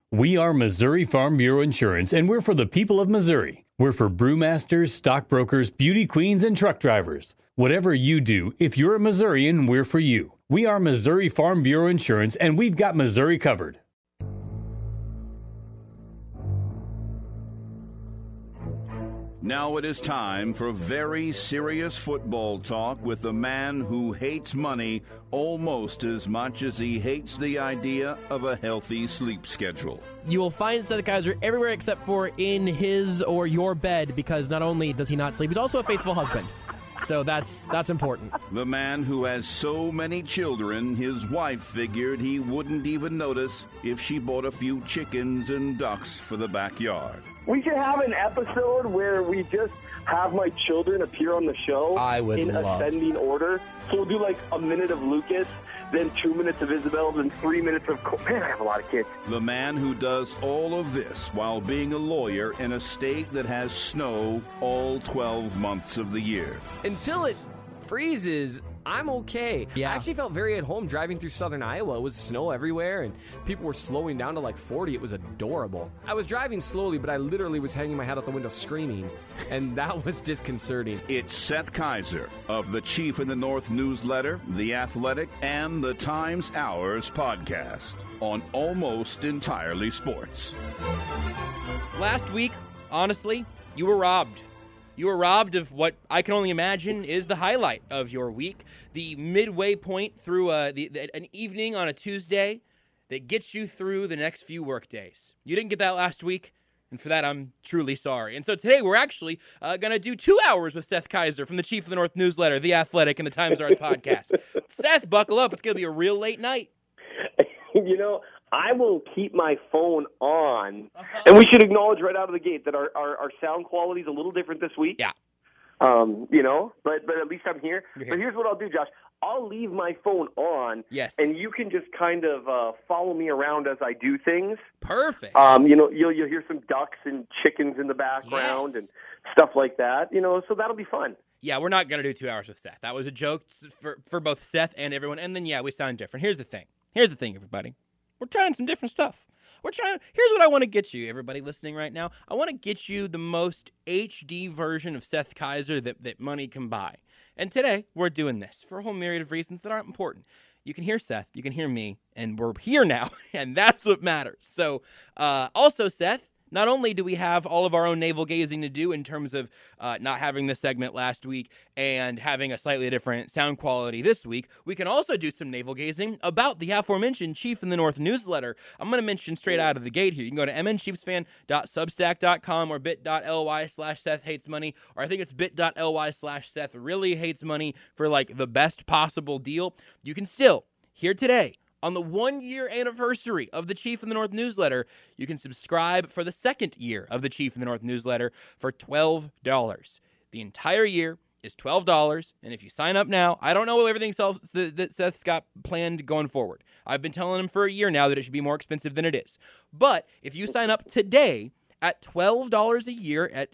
We are Missouri Farm Bureau Insurance, and we're for the people of Missouri. We're for brewmasters, stockbrokers, beauty queens, and truck drivers. Whatever you do, if you're a Missourian, we're for you. We are Missouri Farm Bureau Insurance, and we've got Missouri covered. Now it is time for very serious football talk with the man who hates money almost as much as he hates the idea of a healthy sleep schedule. You will find Seth Kaiser everywhere except for in his or your bed, because not only does he not sleep, he's also a faithful husband. So that's important. The man who has so many children, his wife figured he wouldn't even notice if she bought a few chickens and ducks for the backyard. We should have an episode where we just have my children appear on the show in ascending order. So we'll do like a minute of Lucas, then 2 minutes of Isabel, then 3 minutes of... Man, I have a lot of kids. The man who does all of this while being a lawyer in a state that has snow all 12 months of the year. Until it freezes, I'm okay. Yeah. I actually felt very at home driving through southern Iowa. It was snow everywhere, and people were slowing down to like 40. It was adorable. I was driving slowly, but I literally was hanging my head out the window screaming, and that was disconcerting. It's Seth Kaiser of the Chief in the North newsletter, The Athletic, and the Times Hours podcast on Almost Entirely Sports. Last week, honestly, you were robbed. You were robbed of what I can only imagine is the highlight of your week, the midway point through an evening on a Tuesday that gets you through the next few work days. You didn't get that last week, and for that, I'm truly sorry. And so today, we're actually going to do 2 hours with Seth Kaiser from the Chief of the North newsletter, The Athletic, and the Times Arts podcast. Seth, buckle up. It's going to be a real late night. You know, I will keep my phone on, and we should acknowledge right out of the gate that our sound quality is a little different this week. Yeah. You know, but at least I'm here. But here's what I'll do, Josh. I'll leave my phone on, Yes. and you can just kind of follow me around as I do things. Perfect. You know, you'll hear some ducks and chickens in the background and stuff like that. You know, so that'll be fun. Yeah, we're not going to do 2 hours with Seth. That was a joke for both Seth and everyone. And then, yeah, we sound different. Here's the thing, everybody. We're trying some different stuff. Here's what I want to get you, everybody listening right now. I want to get you the most HD version of Seth Kaiser that money can buy. And today, we're doing this for a whole myriad of reasons that aren't important. You can hear Seth, you can hear me, and we're here now, and that's what matters. So, also, Seth, not only do we have all of our own navel-gazing to do in terms of not having this segment last week and having a slightly different sound quality this week, we can also do some navel-gazing about the aforementioned Chief in the North newsletter. I'm going to mention straight out of the gate here. You can go to mnchiefsfan.substack.com or bit.ly/SethHatesMoney, or I think it's bit.ly/SethReallyHatesMoney for like the best possible deal. You can still, here today, on the 1-year anniversary of the Chief in the North newsletter, you can subscribe for the second year of the Chief in the North newsletter for $12. The entire year is $12, and if you sign up now, I don't know everything else that Seth's got planned going forward. I've been telling him for a year now that it should be more expensive than it is. But if you sign up today at $12 a year at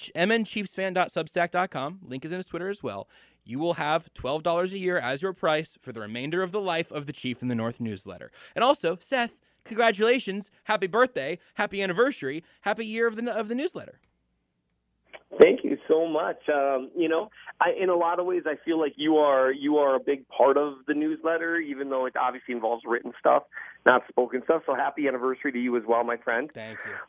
mnchiefsfan.substack.com, link is in his Twitter as well, you will have $12 a year as your price for the remainder of the life of the Chief in the North newsletter. And also, Seth, congratulations, happy birthday, happy anniversary, happy year of the newsletter. Thank you so much. You know, in a lot of ways, I feel like you are a big part of the newsletter, even though it obviously involves written stuff, not spoken stuff. So happy anniversary to you as well, my friend. Thank you.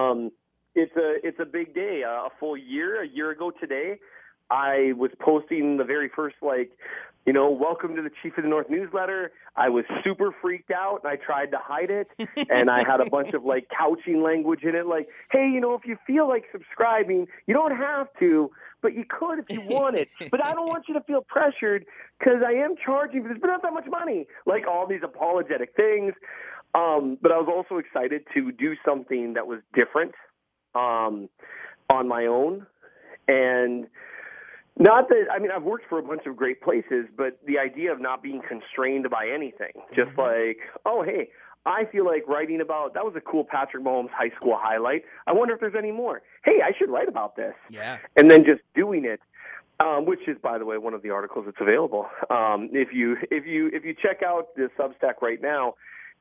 It's a big day, a full year. A year ago today, I was posting the very first, welcome to the Chief of the North newsletter. I was super freaked out, and I tried to hide it, and I had a bunch of, couching language in it, like, hey, if you feel like subscribing, you don't have to, but you could if you wanted. But I don't want you to feel pressured because I am charging for this, but not that much money. Like, all these apologetic things. But I was also excited to do something that was different on my own, and not that, I've worked for a bunch of great places, but the idea of not being constrained by anything, just like, oh, hey, I feel like writing about, that was a cool Patrick Mahomes high school highlight. I wonder if there's any more. Hey, I should write about this. Yeah. And then just doing it, which is, by the way, one of the articles that's available. If you check out the Substack right now,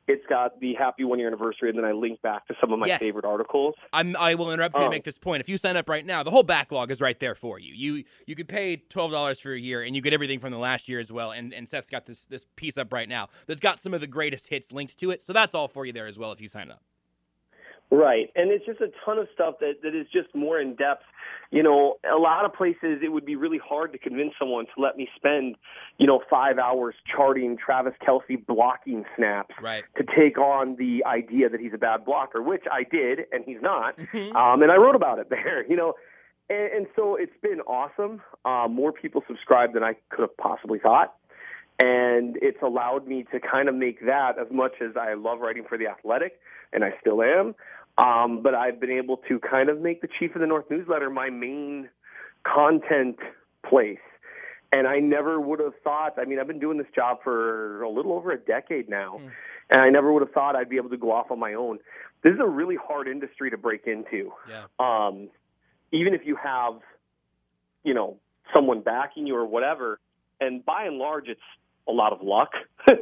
it's got the happy 1 year anniversary, and then I link back to some of my Yes. favorite articles. I will interrupt you to make this point. If you sign up right now, the whole backlog is right there for you. You could pay $12 for a year, and you get everything from the last year as well. And Seth's got this piece up right now that's got some of the greatest hits linked to it. So that's all for you there as well if you sign up. Right, and it's just a ton of stuff that is just more in depth. You know, a lot of places it would be really hard to convince someone to let me spend, 5 hours charting Travis Kelce blocking snaps Right. to take on the idea that he's a bad blocker, which I did, and he's not. And I wrote about it there, and so it's been awesome. More people subscribe than I could have possibly thought. And it's allowed me to kind of make that, as much as I love writing for The Athletic, and I still am, but I've been able to kind of make the Chief of the North newsletter my main content place. And I never would have thought, I've been doing this job for a little over a decade now, and I never would have thought I'd be able to go off on my own. This is a really hard industry to break into. Yeah. Even if you have, someone backing you or whatever, and by and large, it's a lot of luck,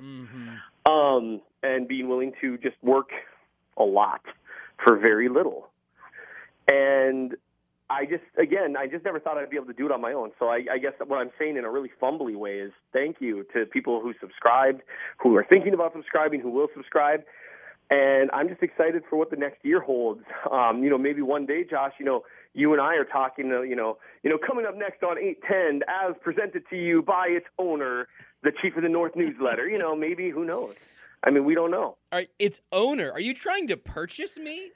and being willing to just work a lot for very little. And I just never thought I'd be able to do it on my own. So I guess what I'm saying in a really fumbly way is thank you to people who subscribed, who are thinking about subscribing, who will subscribe. And I'm just excited for what the next year holds. Maybe one day, Josh, you and I are talking, coming up next on 810 as presented to you by its owner, the Chief of the North newsletter. Maybe, who knows? We don't know. All right, its owner. Are you trying to purchase me?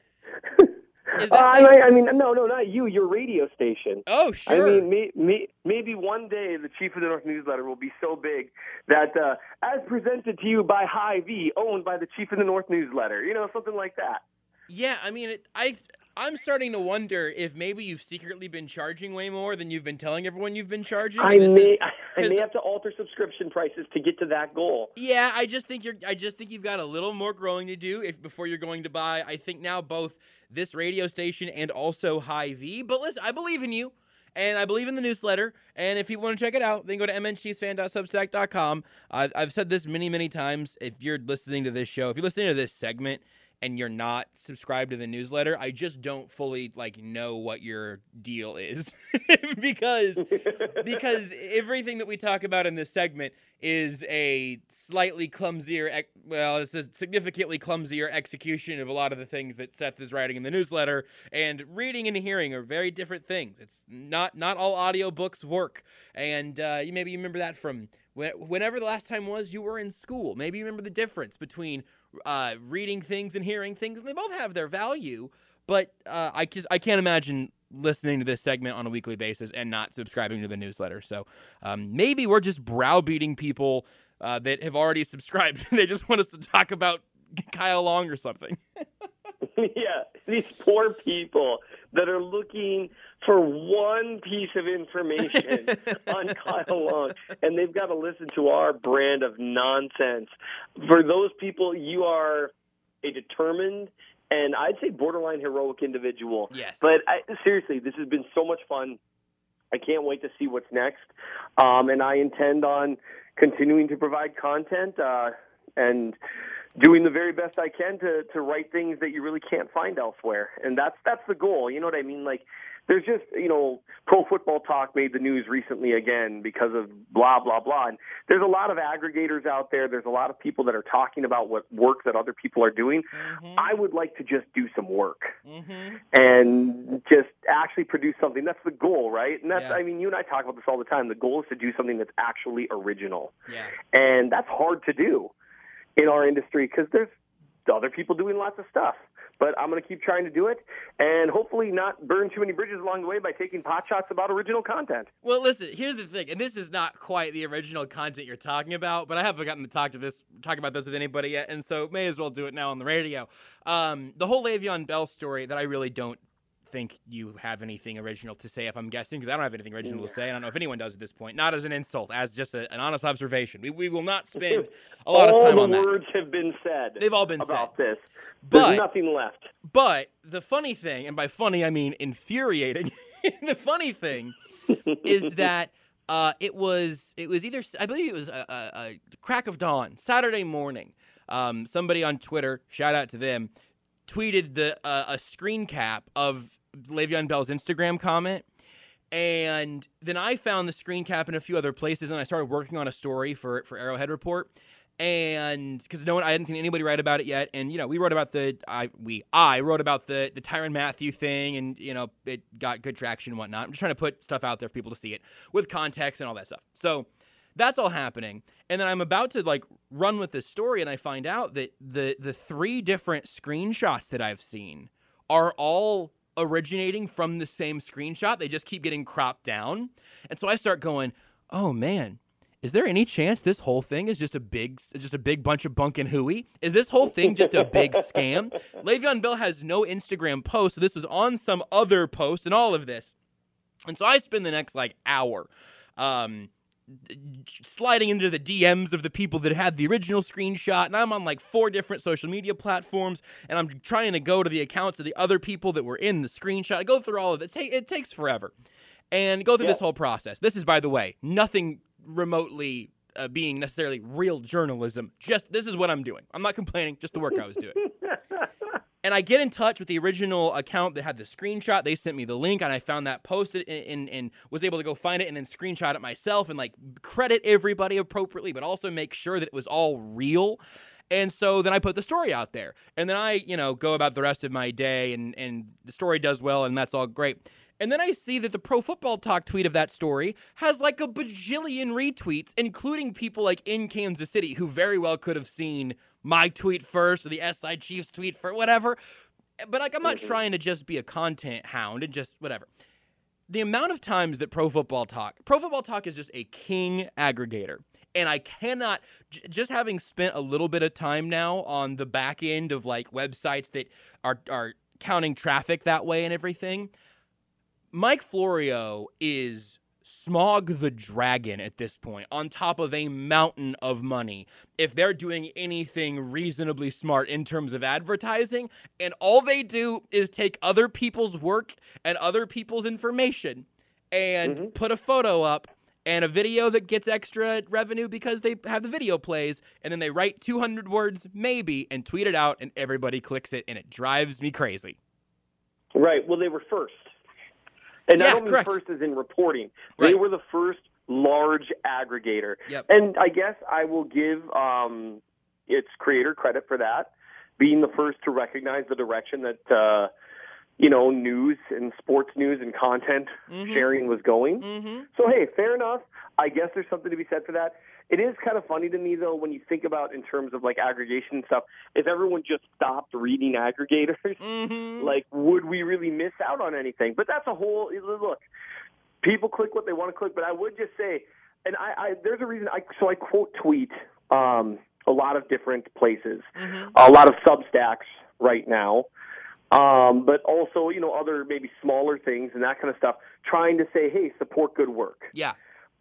No, not you. Your radio station. Oh, sure. Maybe one day the Chief of the North newsletter will be so big that, as presented to you by Hy-Vee, owned by the Chief of the North newsletter. Something like that. Yeah, I'm starting to wonder if maybe you've secretly been charging way more than you've been telling everyone you've been charging. I may have to alter subscription prices to get to that goal. Yeah, I just think you've got a little more growing to do before you're going to buy. I think now both this radio station and also Hy-Vee. But listen, I believe in you, and I believe in the newsletter. And if you want to check it out, then go to mncheesefan.substack.com. I've said this many, many times. If you're listening to this show, if you're listening to this segment, and you're not subscribed to the newsletter, I just don't fully know what your deal is because everything that we talk about in this segment is a slightly clumsier, it's a significantly clumsier execution of a lot of the things that Seth is writing in the newsletter, and reading and hearing are very different things. It's not all audiobooks work, and maybe you remember that from whenever the last time was you were in school. Maybe you remember the difference between reading things and hearing things, and they both have their value, but I can't imagine listening to this segment on a weekly basis and not subscribing to the newsletter. So maybe we're just browbeating people that have already subscribed. They just want us to talk about Kyle Long or something. Yeah, these poor people that are looking for one piece of information on Kyle Long, and they've got to listen to our brand of nonsense. For those people, you are a determined and I'd say borderline heroic individual. Yes. But seriously, this has been so much fun. I can't wait to see what's next. And I intend on continuing to provide content and doing the very best I can to write things that you really can't find elsewhere. And that's the goal. You know what I mean? There's just, Pro Football Talk made the news recently again because of blah, blah, blah. And there's a lot of aggregators out there. There's a lot of people that are talking about what work that other people are doing. Mm-hmm. I would like to just do some work and just actually produce something. That's the goal, right? And that's, you and I talk about this all the time. The goal is to do something that's actually original. Yeah. And that's hard to do in our industry because there's other people doing lots of stuff. But I'm going to keep trying to do it and hopefully not burn too many bridges along the way by taking pot shots about original content. Well, listen, here's the thing, and this is not quite the original content you're talking about, but I haven't gotten to talk about this with anybody yet, and so may as well do it now on the radio. The whole Le'Veon Bell story that I really don't think you have anything original to say, if I'm guessing, because I don't have anything original to say. I don't know if anyone does at this point. Not as an insult, as just an honest observation. We will not spend a lot of time on that. All the words have been said. They've all been about said. This. There's nothing left. But the funny thing, and by funny I mean infuriating, the funny thing is that it was either, I believe it was a crack of dawn, Saturday morning. somebody on Twitter, shout out to them, tweeted a screen cap of Le'Veon Bell's Instagram comment. And then I found the screen cap in a few other places, and I started working on a story for Arrowhead Report. And because I hadn't seen anybody write about it yet, and we wrote about I wrote about the Tyrann Mathieu thing, and it got good traction and whatnot. I'm just trying to put stuff out there for people to see it with context and all that stuff. So that's all happening, and then I'm about to run with this story, and I find out that the 3 different screenshots that I've seen are all originating from the same screenshot. They just keep getting cropped down, and so I start going, oh man. Is there any chance this whole thing is just a big bunch of bunk and hooey? Is this whole thing just a big scam? Le'Veon Bell has no Instagram post, so this was on some other post and all of this. And so I spend the next hour sliding into the DMs of the people that had the original screenshot, and I'm on 4 different social media platforms, and I'm trying to go to the accounts of the other people that were in the screenshot. I go through all of this. It takes forever. And go through this whole process. This is, by the way, nothing remotely being necessarily real journalism. Just this is what I'm doing. I'm not complaining, just the work I was doing. And I get in touch with the original account that had the screenshot. They sent me the link, and I found that posted and was able to go find it and then screenshot it myself and credit everybody appropriately, but also make sure that it was all real. And so then I put the story out there, and then I go about the rest of my day, and the story does well, and that's all great. And then I see that the Pro Football Talk tweet of that story has a bajillion retweets, including people in Kansas City who very well could have seen my tweet first or the SI Chiefs tweet for whatever. But I'm not trying to just be a content hound and just whatever. The amount of times that Pro Football Talk is just a king aggregator. And I cannot, just having spent a little bit of time now on the back end of websites that are counting traffic that way and everything, Mike Florio is Smog the Dragon at this point, on top of a mountain of money, if they're doing anything reasonably smart in terms of advertising, and all they do is take other people's work and other people's information and put a photo up and a video that gets extra revenue because they have the video plays, and then they write 200 words, maybe, and tweet it out, and everybody clicks it, and it drives me crazy. Right. Well, they were first. And I don't mean first as in reporting. They were the first large aggregator. Yep. And I guess I will give its creator credit for that, being the first to recognize the direction that, news and sports news and content sharing was going. So, hey, fair enough. I guess there's something to be said for that. It is kind of funny to me, though, when you think about in terms of aggregation and stuff, if everyone just stopped reading aggregators, would we really miss out on anything? But that's a whole look. People click what they want to click, but I would just say, and I there's a reason. I quote tweet a lot of different places, a lot of Substacks right now, but also other maybe smaller things and that kind of stuff, trying to say, hey, support good work. Yeah.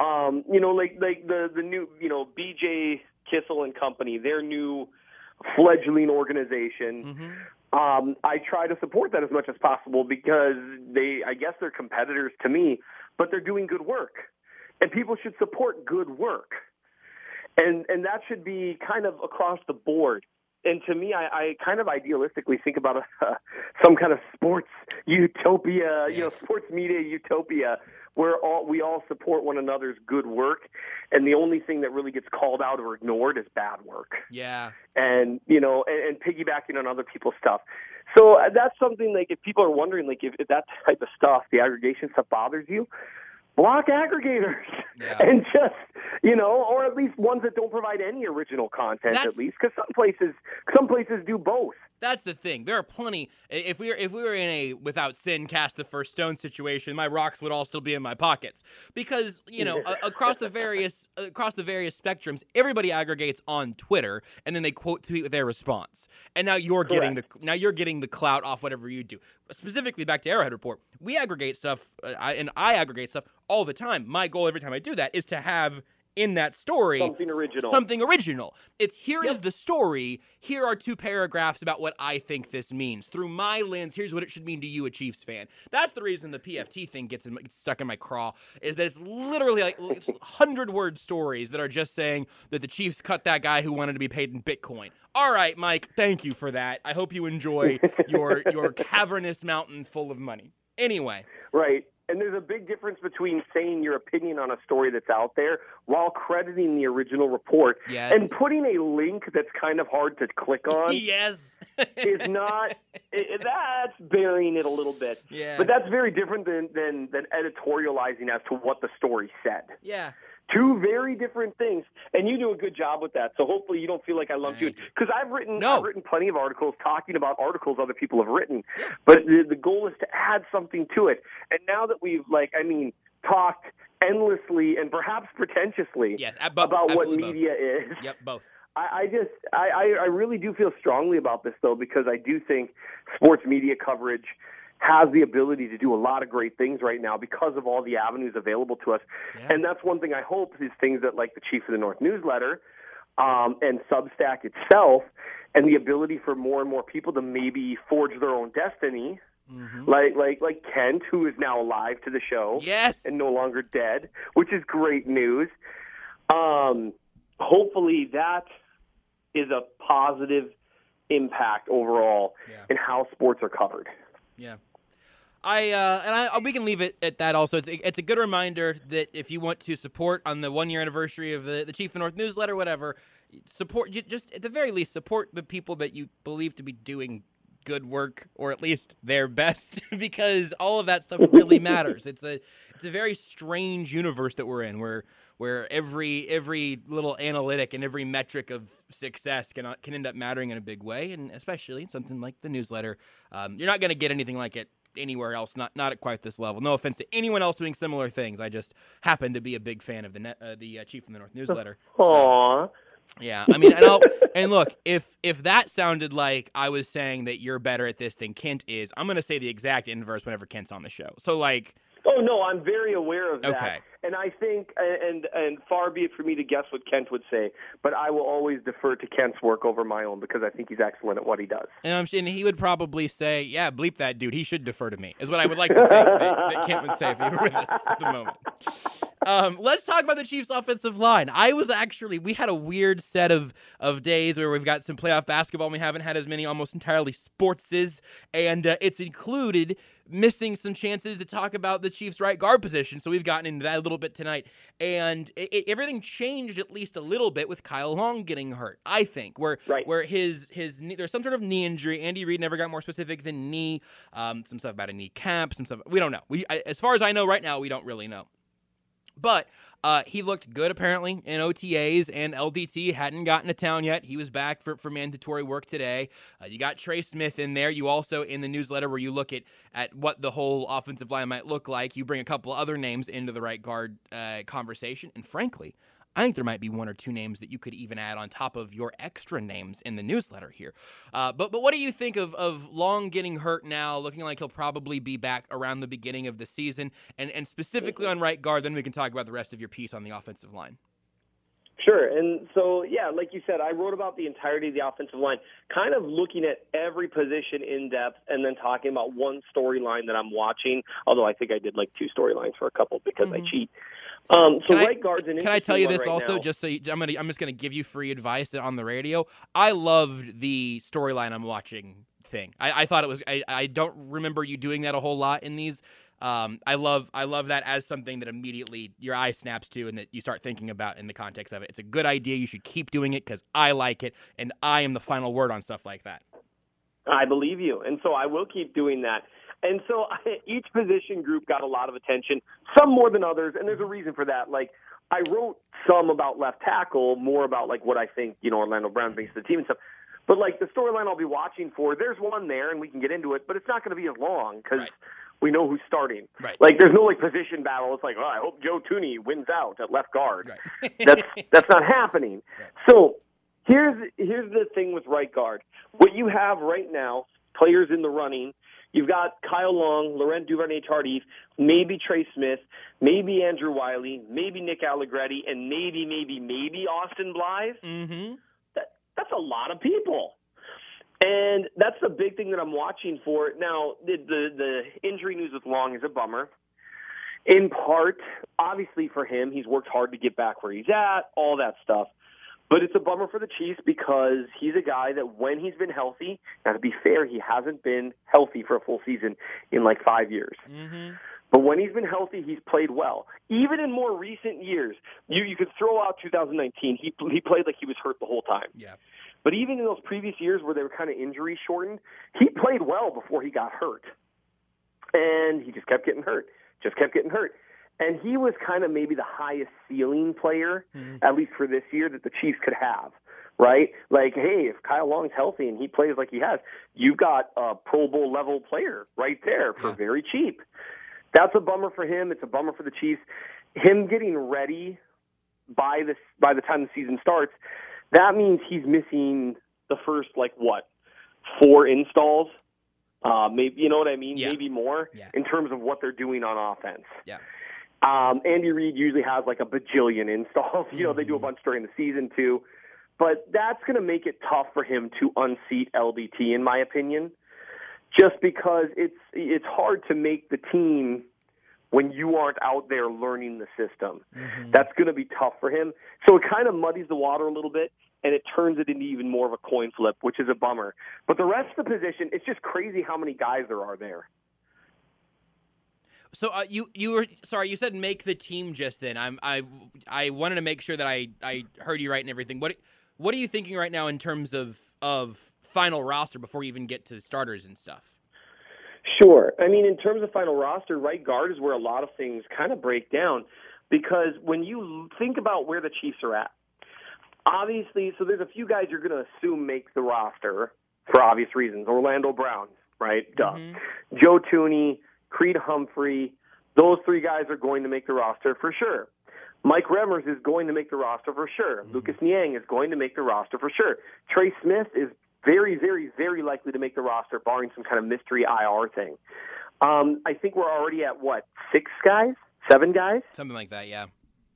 The new, BJ Kissel and Company, their new fledgling organization. I try to support that as much as possible because I guess they're competitors to me, but they're doing good work, and people should support good work, and that should be kind of across the board. And to me, I kind of idealistically think about some kind of sports utopia, sports media utopia, where we all support one another's good work, and the only thing that really gets called out or ignored is bad work. Yeah. And and piggybacking on other people's stuff. So that's something if people are wondering if that type of stuff, the aggregation stuff, bothers you, block aggregators and just, or at least ones that don't provide any original content, at least, because some places do both. That's the thing. There are plenty. If we were in a without sin cast the first stone situation, my rocks would all still be in my pockets because across the various spectrums, everybody aggregates on Twitter and then they quote tweet with their response. And now you're getting the clout off whatever you do. Specifically, back to Arrowhead Report, we aggregate stuff, and I aggregate stuff all the time. My goal every time I do that is to have in that story something original. It's here is the story. Here are 2 paragraphs about what I think this means. Through my lens, here's what it should mean to you, a Chiefs fan. That's the reason the PFT thing gets stuck in my craw, is that it's literally like 100-word stories that are just saying that the Chiefs cut that guy who wanted to be paid in Bitcoin. All right, Mike, thank you for that. I hope you enjoy your cavernous mountain full of money. Anyway. Right. And there's a big difference between saying your opinion on a story that's out there while crediting the original report and putting a link that's kind of hard to click on. Yes. is not that's burying it a little bit. Yeah. But that's very different than editorializing as to what the story said. Yeah. 2 very different things, and you do a good job with that. So hopefully you don't feel like I lumped you in, because I've written plenty of articles talking about articles other people have written, but the goal is to add something to it. And now that we've talked endlessly and perhaps pretentiously about what media is. Yep, both. I really do feel strongly about this, though, because I do think sports media coverage has the ability to do a lot of great things right now because of all the avenues available to us. Yeah. And that's one thing I hope is things that like the Chief of the North newsletter and Substack itself, and the ability for more and more people to maybe forge their own destiny. Mm-hmm. Like Kent, who is now alive to the show, and no longer dead, which is great news. Hopefully that is a positive impact overall in how sports are covered. Yeah. We can leave it at that. Also, it's a good reminder that if you want to support on the 1-year anniversary of the Chief of the North newsletter, whatever, just at the very least support the people that you believe to be doing good work, or at least their best, because all of that stuff really matters. It's a very strange universe that we're in, where every little analytic and every metric of success can end up mattering in a big way, and especially something like the newsletter. You're not going to get anything like it anywhere else, not at quite this level. No offense to anyone else doing similar things. I just happen to be a big fan of the Chief of the North newsletter. Aww. So, yeah, I mean, and look, if that sounded like I was saying that you're better at this than Kent is, I'm going to say the exact inverse whenever Kent's on the show. So, like... Oh, no, I'm very aware of that. Okay. And I think, and far be it for me to guess what Kent would say, but I will always defer to Kent's work over my own because I think he's excellent at what he does. And he would probably say, yeah, bleep that dude. He should defer to me, is what I would like to think that Kent would say if he were with us at the moment. Let's talk about the Chiefs' offensive line. We had a weird set of days where we've got some playoff basketball and we haven't had as many almost entirely sportses, and it's included missing some chances to talk about the Chiefs' right guard position, so we've gotten into that a little bit tonight. And everything changed at least a little bit with Kyle Long getting hurt, I think, where his knee, there's some sort of knee injury. Andy Reid never got more specific than knee, some stuff about a kneecap, some stuff. We don't know. As far as I know right now, we don't really know. But he looked good, apparently, in OTAs, and LDT hadn't gotten to town yet. He was back for mandatory work today. You got Trey Smith in there. You also, in the newsletter where you look at what the whole offensive line might look like, you bring a couple other names into the right guard conversation. And frankly, I think there might be 1 or 2 names that you could even add on top of your extra names in the newsletter here. But what do you think of Long getting hurt now, looking like he'll probably be back around the beginning of the season, and specifically on right guard? Then we can talk about the rest of your piece on the offensive line. Sure. And so, yeah, like you said, I wrote about the entirety of the offensive line, kind of looking at every position in depth and then talking about one storyline that I'm watching, although I think I did like 2 storylines for a couple because I cheat. Right guard's an interesting. Can I tell you this right also? Now. Just so I'm just gonna give you free advice on the radio. I loved the storyline I'm watching thing. I thought it was. I don't remember you doing that a whole lot in these. I love that as something that immediately your eye snaps to and that you start thinking about in the context of it. It's a good idea. You should keep doing it because I like it, and I am the final word on stuff like that. I believe you, and so I will keep doing that. And so each position group got a lot of attention, some more than others, and there's a reason for that. Like, I wrote some about left tackle, more about, like, what I think, Orlando Brown thinks of the team and stuff. But, like, the storyline I'll be watching for, there's one there, and we can get into it, but it's not going to be as long because we know who's starting. Right. Like, there's no, like, position battle. It's like, I hope Joe Thuney wins out at left guard. Right. That's not happening. Right. So here's the thing with right guard. What you have right now players in the running. You've got Kyle Long, Laurent Duvernay-Tardif, maybe Trey Smith, maybe Andrew Wiley, maybe Nick Allegretti, and maybe Austin Blythe. Mm-hmm. That's a lot of people. And that's the big thing that I'm watching for. Now, the injury news with Long is a bummer. In part, obviously for him, he's worked hard to get back where he's at, all that stuff. But it's a bummer for the Chiefs because he's a guy that when he's been healthy, now to be fair, he hasn't been healthy for a full season in like 5 years. Mm-hmm. But when he's been healthy, he's played well. Even in more recent years, you could throw out 2019. He played like he was hurt the whole time. Yeah. But even in those previous years where they were kind of injury shortened, he played well before he got hurt. And he just kept getting hurt. And he was kind of maybe the highest ceiling player, at least for this year, that the Chiefs could have, right? Like, hey, if Kyle Long's healthy and he plays like he has, you've got a Pro Bowl level player right there for very cheap. That's a bummer for him. It's a bummer for the Chiefs. Him getting ready by the time the season starts, that means he's missing the first, 4 installs. Maybe, you know what I mean? Yeah. Maybe more in terms of what they're doing on offense. Yeah. Andy Reid usually has like a bajillion installs. They do a bunch during the season too. But that's going to make it tough for him to unseat LDT, in my opinion, just because it's hard to make the team when you aren't out there learning the system. Mm-hmm. That's going to be tough for him. So it kind of muddies the water a little bit, and it turns it into even more of a coin flip, which is a bummer. But the rest of the position, it's just crazy how many guys there are there. So you were sorry, you said make the team just then. I wanted to make sure that I heard you right and everything. What are you thinking right now in terms of final roster before you even get to starters and stuff? Sure. I mean, in terms of final roster, right guard is where a lot of things kind of break down, because when you think about where the Chiefs are at, obviously, so there's a few guys you're going to assume make the roster for obvious reasons. Orlando Brown, right? Duh. Mm-hmm. Joe Thuney, Creed Humphrey, those 3 guys are going to make the roster for sure. Mike Remmers is going to make the roster for sure. Mm-hmm. Lucas Niang is going to make the roster for sure. Trey Smith is very, very, very likely to make the roster, barring some kind of mystery IR thing. I think we're already at, 6 guys? 7 guys? Something like that, yeah.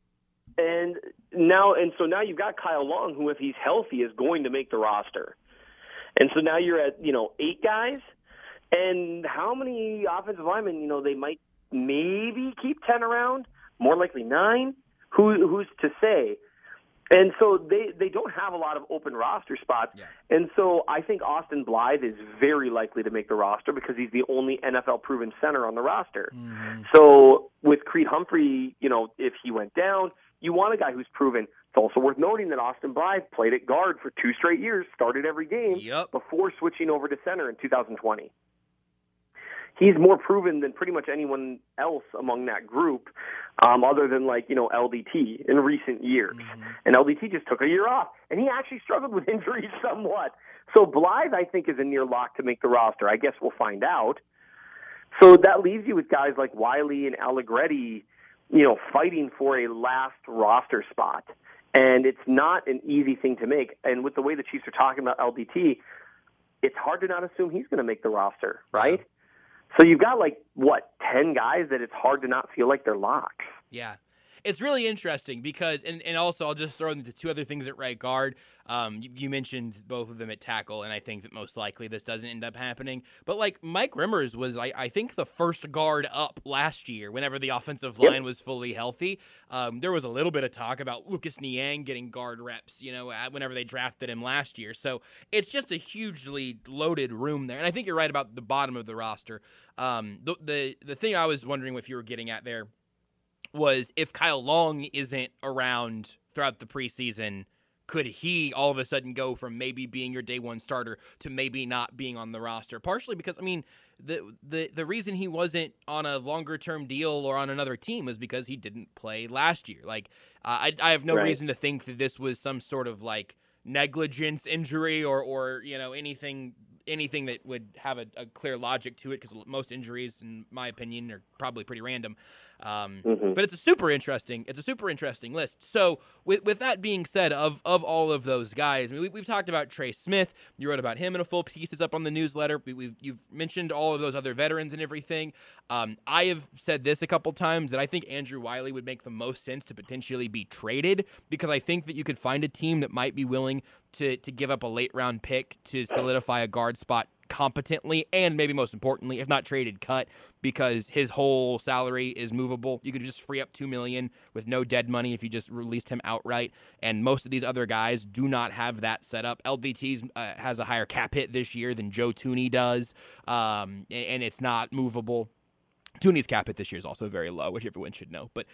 And so now you've got Kyle Long, who, if he's healthy, is going to make the roster. And so now you're at, 8 guys. And how many offensive linemen, they might maybe keep 10 around, more likely 9? Who's to say? And so they don't have a lot of open roster spots. Yeah. And so I think Austin Blythe is very likely to make the roster because he's the only NFL-proven center on the roster. Mm-hmm. So with Creed Humphrey, if he went down, you want a guy who's proven. It's also worth noting that Austin Blythe played at guard for 2 straight years, started every game before switching over to center in 2020. He's more proven than pretty much anyone else among that group, other than LDT in recent years. Mm-hmm. And LDT just took a year off, and he actually struggled with injuries somewhat. So Blythe, I think, is a near lock to make the roster. I guess we'll find out. So that leaves you with guys like Wiley and Allegretti, fighting for a last roster spot. And it's not an easy thing to make. And with the way the Chiefs are talking about LDT, it's hard to not assume he's going to make the roster, right? Yeah. So you've got 10 guys that it's hard to not feel like they're locks. Yeah. It's really interesting because, and also I'll just throw into 2 other things at right guard. You mentioned both of them at tackle, and I think that most likely this doesn't end up happening. But Mike Remmers was, I think, the first guard up last year whenever the offensive line was fully healthy. There was a little bit of talk about Lucas Niang getting guard reps, whenever they drafted him last year. So it's just a hugely loaded room there. And I think you're right about the bottom of the roster. The thing I was wondering if you were getting at there was if Kyle Long isn't around throughout the preseason, could he all of a sudden go from maybe being your day 1 starter to maybe not being on the roster? Partially because, the reason he wasn't on a longer-term deal or on another team was because he didn't play last year. I have no reason to think that this was some sort of, negligence injury or anything anything that would have a clear logic to it, because most injuries, in my opinion, are probably pretty random. But it's a super interesting list. So with that being said, of all of those guys, I mean, we've talked about Trey Smith. You wrote about him in a full piece that's up on the newsletter. You've mentioned all of those other veterans and everything. I have said this a couple times, that I think Andrew Wiley would make the most sense to potentially be traded, because I think that you could find a team that might be willing to give up a late round pick to solidify a guard spot competently, and maybe most importantly, if not traded, cut, because his whole salary is movable. You could just free up $2 million with no dead money if you just released him outright. And most of these other guys do not have that set up. LDT has a higher cap hit this year than Joe Thuney does, and it's not movable. Tooney's cap hit this year is also very low, which everyone should know. But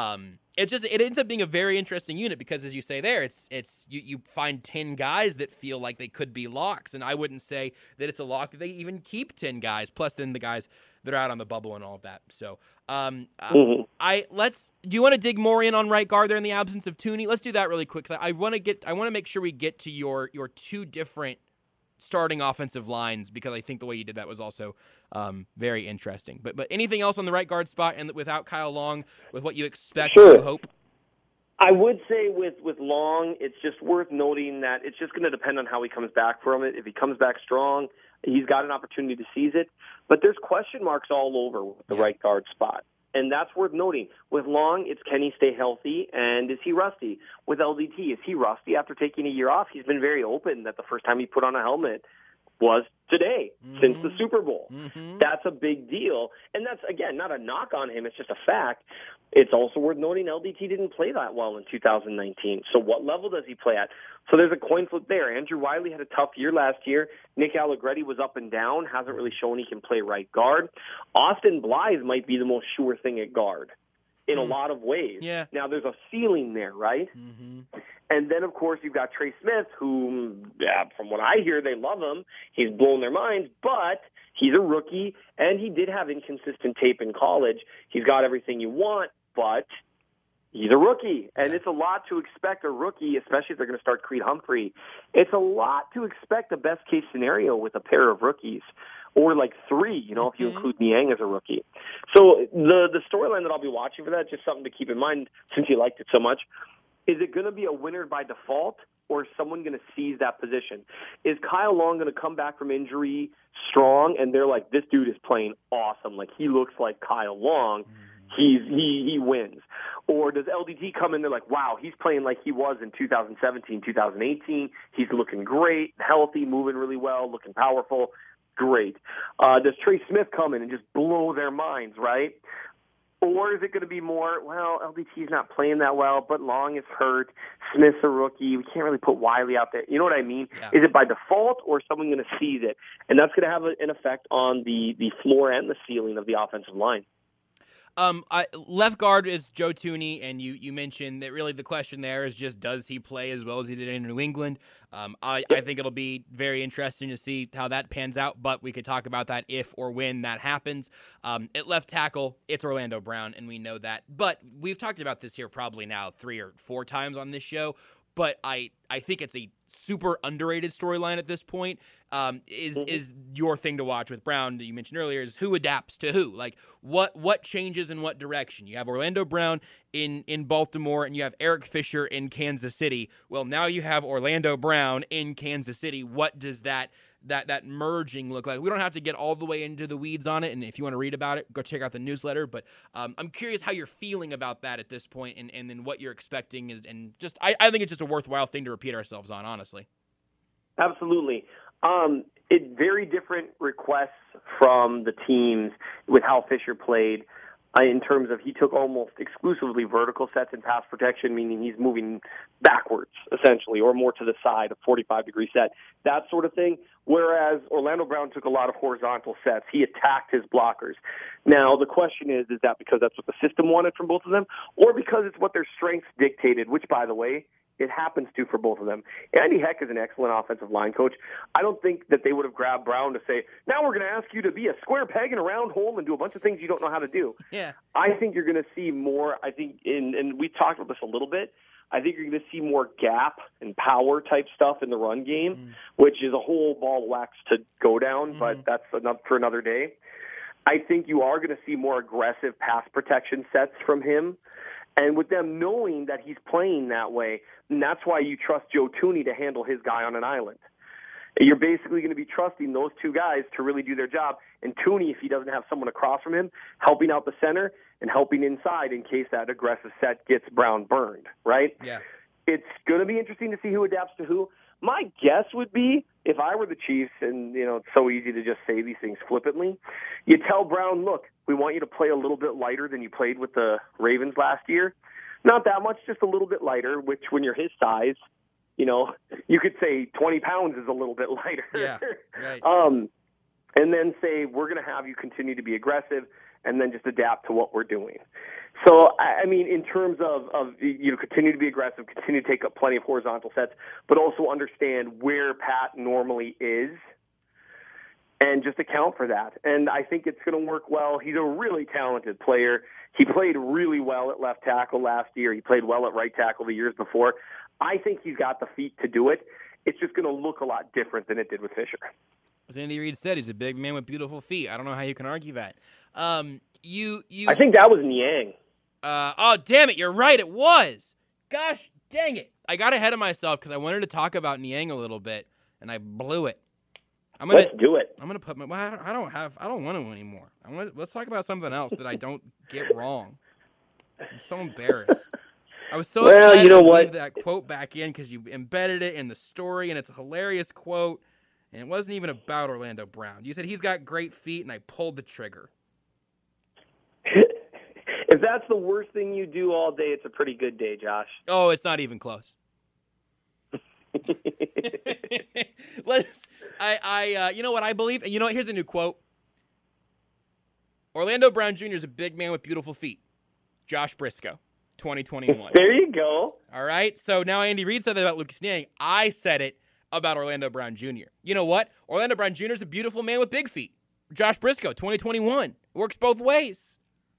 it ends up being a very interesting unit, because, as you say there, it's you find 10 guys that feel like they could be locks, and I wouldn't say that it's a lock that they even keep 10 guys, plus then the guys that are out on the bubble and all of that. So do you want to dig more in on right guard there in the absence of Tooney? Let's do that really quick, because I want to make sure we get to your two different starting offensive lines, because I think the way you did that was also very interesting. But anything else on the right guard spot, and without Kyle Long, with what you expect, Sure. you hope? I would say with Long, it's just worth noting that it's just going to depend on how he comes back from it. If he comes back strong, he's got an opportunity to seize it. But there's question marks all over with the right guard spot. And that's worth noting. With Long, it's can he stay healthy, and is he rusty? With LDT, is he rusty after taking a year off? He's been very open that the first time he put on a helmet was today, since the Super Bowl. That's a big deal. And that's, again, not a knock on him. It's just a fact. It's also worth noting LDT didn't play that well in 2019. So what level does he play at? So there's a coin flip there. Andrew Wiley had a tough year last year. Nick Allegretti was up and down, hasn't really shown he can play right guard. Austin Blythe might be the most sure thing at guard in a lot of ways. Yeah. Now, there's a ceiling there, right? And then, of course, you've got Trey Smith, who, from what I hear, they love him. He's blown their minds, but he's a rookie, and he did have inconsistent tape in college. He's got everything you want, but he's a rookie, and it's a lot to expect a rookie, especially if they're going to start Creed Humphrey. It's a lot to expect a best-case scenario with a pair of rookies, or like three, if you include Niang as a rookie. So the storyline that I'll be watching for that, just something to keep in mind since you liked it so much, is it going to be a winner by default, or is someone going to seize that position? Is Kyle Long going to come back from injury strong, and they're like, this dude is playing awesome, like he looks like Kyle Long, he wins? Or does LDT come in, they're like, wow, he's playing like he was in 2017, 2018, he's looking great, healthy, moving really well, looking powerful, great. Does Trey Smith come in and just blow their minds, right? Or is it going to be more, well, LDT's not playing that well, but Long is hurt, Smith's a rookie, we can't really put Wiley out there. You know what I mean? Yeah. Is it by default, or is someone going to seize it? And that's going to have an effect on the floor and the ceiling of the offensive line. Left guard is Joe Thuney, and you mentioned that really the question there is just, does he play as well as he did in New England? I think it'll be very interesting to see how that pans out, but we could talk about that if or when that happens. At left tackle, it's Orlando Brown, and we know that. But we've talked about this here probably now 3 or 4 times on this show, but I think it's a super underrated storyline at this point. Is your thing to watch with Brown that you mentioned earlier is who adapts to who, like what changes in what direction. You have Orlando Brown in Baltimore, and you have Eric Fisher in Kansas City. Well, now you have Orlando Brown in Kansas City. What does that merging look like? We don't have to get all the way into the weeds on it, and if you want to read about it, go check out the newsletter. But I'm curious how you're feeling about that at this point, and then what you're expecting is, and just I think it's just a worthwhile thing to repeat ourselves on, honestly. Absolutely. It very different requests from the teams with how Fisher played. In terms of, he took almost exclusively vertical sets in pass protection, meaning he's moving backwards, essentially, or more to the side, a 45-degree set, that sort of thing. Whereas Orlando Brown took a lot of horizontal sets. He attacked his blockers. Now, the question is that because that's what the system wanted from both of them, or because it's what their strengths dictated, which, by the way, it happens to for both of them. Andy Heck is an excellent offensive line coach. I don't think that they would have grabbed Brown to say, now we're going to ask you to be a square peg in a round hole and do a bunch of things you don't know how to do. Yeah. I think you're going to see more, and we talked about this a little bit, I think you're going to see more gap and power type stuff in the run game, which is a whole ball of wax to go down, but that's enough for another day. I think you are going to see more aggressive pass protection sets from him. And with them knowing that he's playing that way, and that's why you trust Joe Thuney to handle his guy on an island. You're basically going to be trusting those two guys to really do their job. And Thuney, if he doesn't have someone across from him, helping out the center and helping inside in case that aggressive set gets Brown burned, right? Yeah. It's going to be interesting to see who adapts to who. My guess would be, if I were the Chiefs, and it's so easy to just say these things flippantly, you tell Brown, look, we want you to play a little bit lighter than you played with the Ravens last year. Not that much, just a little bit lighter, which when you're his size, you could say 20 pounds is a little bit lighter. Yeah, right. And then say, we're going to have you continue to be aggressive and then just adapt to what we're doing. So, I mean, in terms of continue to be aggressive, continue to take up plenty of horizontal sets, but also understand where Pat normally is and just account for that. And I think it's going to work well. He's a really talented player. He played really well at left tackle last year. He played well at right tackle the years before. I think he's got the feet to do it. It's just going to look a lot different than it did with Fisher. As Andy Reid said, he's a big man with beautiful feet. I don't know how you can argue that. I think that was Niang. Oh, damn it. You're right. It was. Gosh, dang it. I got ahead of myself because I wanted to talk about Niang a little bit, and I blew it. Let's do it. I'm gonna put my. I don't want to anymore. Let's talk about something else that I don't get wrong. I'm so embarrassed. I was so excited to leave that quote back in because you embedded it in the story, and it's a hilarious quote, and it wasn't even about Orlando Brown. You said he's got great feet, and I pulled the trigger. If that's the worst thing you do all day, it's a pretty good day, Josh. Oh, it's not even close. You know what I believe? And you know what? Here's a new quote. Orlando Brown Jr. is a big man with beautiful feet. Josh Briscoe, 2021. There you go. All right. So now Andy Reid said that about Lucas Niang. I said it about Orlando Brown Jr. You know what? Orlando Brown Jr. is a beautiful man with big feet. Josh Briscoe, 2021. It works both ways.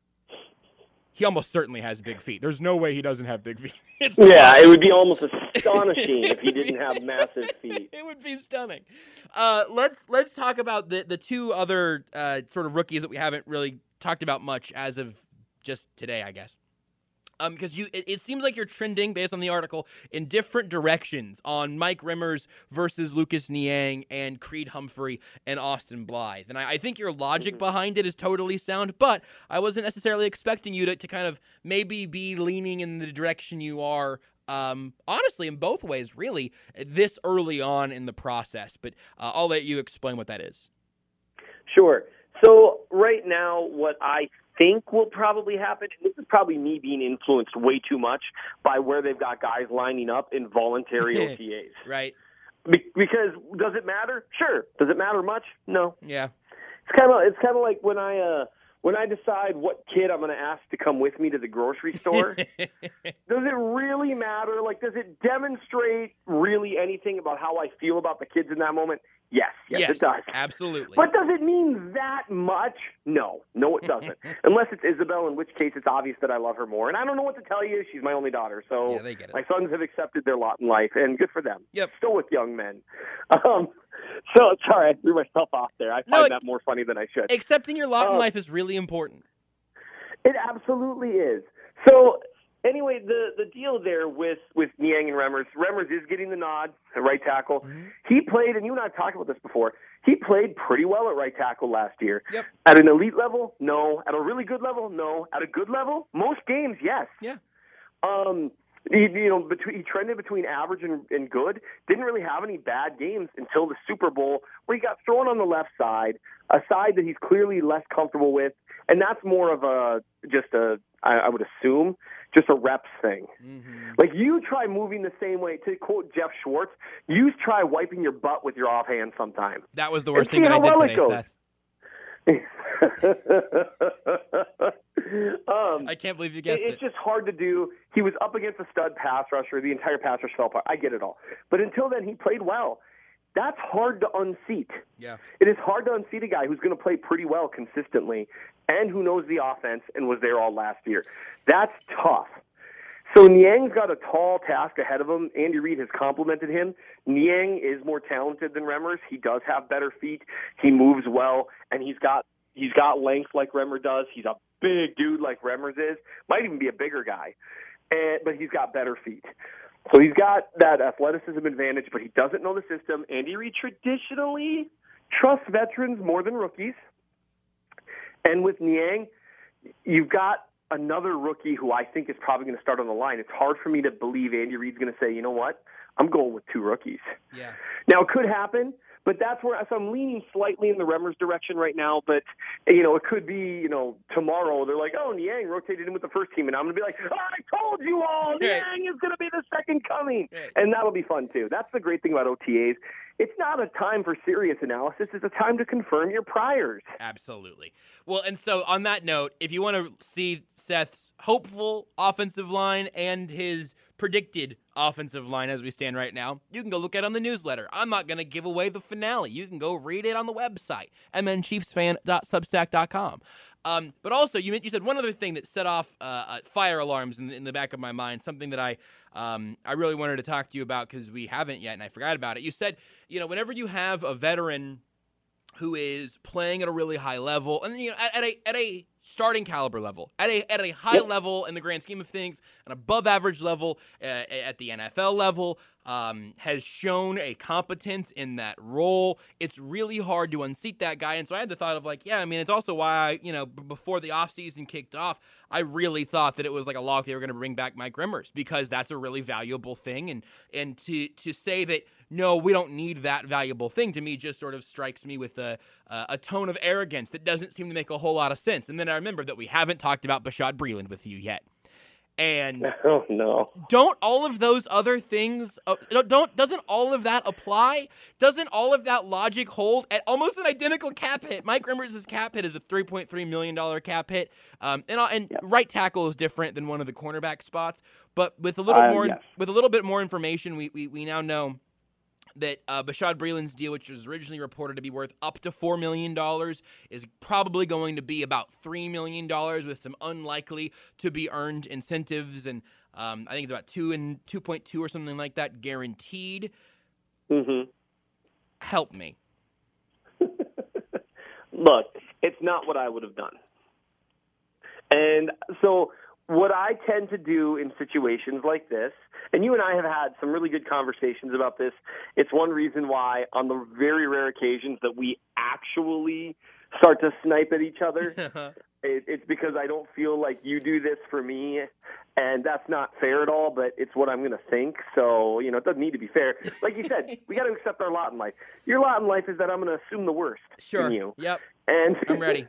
He almost certainly has big feet. There's no way he doesn't have big feet. It would be almost astonishing if he didn't have massive feet. It would be stunning. Let's talk about the two other sort of rookies that we haven't really talked about much as of just today, I guess. Because it seems like you're trending, based on the article, in different directions on Mike Remmers versus Lucas Niang and Creed Humphrey and Austin Blythe. And I think your logic behind it is totally sound, but I wasn't necessarily expecting you to kind of maybe be leaning in the direction you are, honestly, in both ways, really, this early on in the process. But I'll let you explain what that is. Sure. So right now, what I think will probably happen, and this is probably me being influenced way too much by where they've got guys lining up in voluntary OTAs. Right. Because does it matter? Sure. Does it matter much? No. Yeah. It's kind of like when I decide what kid I'm going to ask to come with me to the grocery store. Does it really matter? Like, does it demonstrate really anything about how I feel about the kids in that moment? Yes, it does. Absolutely. But does it mean that much? No, it doesn't. Unless it's Isabel, in which case it's obvious that I love her more. And I don't know what to tell you. She's my only daughter. So they get it. My sons have accepted their lot in life, and good for them. Yep. Still with young men. So, sorry, I threw myself off there. I find that more funny than I should. Accepting your lot in life is really important. It absolutely is. So, anyway, the deal there with Niang and Remmers is getting the nod at right tackle. Mm-hmm. He played, and you and I have talked about this before, he played pretty well at right tackle last year. Yep. At an elite level, no. At a really good level, no. At a good level, most games, yes. Yeah. He trended between average and good. Didn't really have any bad games until the Super Bowl, where he got thrown on the left side, a side that he's clearly less comfortable with, and that's more of I would assume, just a reps thing. Mm-hmm. Like, you try moving the same way. To quote Jeff Schwartz, you try wiping your butt with your offhand sometime. That was the worst thing that I did today, Seth. I can't believe you guessed it. It's just hard to do. He was up against a stud pass rusher. The entire pass rush fell apart. I get it all. But until then, he played well. That's hard to unseat. Yeah. It is hard to unseat a guy who's going to play pretty well consistently and who knows the offense and was there all last year. That's tough. So Niang's got a tall task ahead of him. Andy Reid has complimented him. Niang is more talented than Remmers. He does have better feet. He moves well, and he's got length like Remmer does. He's a big dude like Remmers is. Might even be a bigger guy, but he's got better feet. So he's got that athleticism advantage, but he doesn't know the system. Andy Reid traditionally trusts veterans more than rookies. And with Niang, you've got another rookie who I think is probably going to start on the line. It's hard for me to believe Andy Reid's going to say, you know what, I'm going with 2 rookies. Yeah. Now, it could happen, but that's where so I'm leaning slightly in the Remmers direction right now. But, it could be, tomorrow they're like, oh, Niang rotated in with the first team. And I'm going to be like, oh, I told you all, Niang is going to be the second coming. Right. And that'll be fun, too. That's the great thing about OTAs. It's not a time for serious analysis. It's a time to confirm your priors. Absolutely. Well, and so on that note, if you want to see Seth's hopeful offensive line and his predicted offensive line as we stand right now, you can go look at it on the newsletter. I'm not going to give away the finale. You can go read it on the website, mnchiefsfan.substack.com. But also, you said one other thing that set off fire alarms in the back of my mind, something that I really wanted to talk to you about because we haven't yet, and I forgot about it. You said, whenever you have a veteran who is playing at a really high level, and at a starting caliber level, at a high level in the grand scheme of things, an above average level at the NFL level, has shown a competence in that role. It's really hard to unseat that guy. And so I had the thought of it's also why before the offseason kicked off, I really thought that it was like a lock they were going to bring back Mike Remmers, because that's a really valuable thing. And to say that, no, we don't need that valuable thing, to me just sort of strikes me with a tone of arrogance that doesn't seem to make a whole lot of sense. And then I remember that we haven't talked about Bashaud Breeland with you yet. And oh no, don't all of those other things doesn't all of that apply? Doesn't all of that logic hold at almost an identical cap hit? Mike Remmers' cap hit is a $3.3 million cap hit, and right tackle is different than one of the cornerback spots. But with a little more, with a little bit more information, we now know that Bashaud Breeland's deal, which was originally reported to be worth up to $4 million, is probably going to be about $3 million with some unlikely to be earned incentives, and I think it's about 2 and 2.2 or something like that guaranteed. Mm-hmm. Help me. Look, it's not what I would have done. And so what I tend to do in situations like this, and you and I have had some really good conversations about this, it's one reason why on the very rare occasions that we actually start to snipe at each other, it's because I don't feel like you do this for me, and that's not fair at all, but it's what I'm going to think. So, it doesn't need to be fair. Like you said, we got to accept our lot in life. Your lot in life is that I'm going to assume the worst in you. Yep. And I'm ready.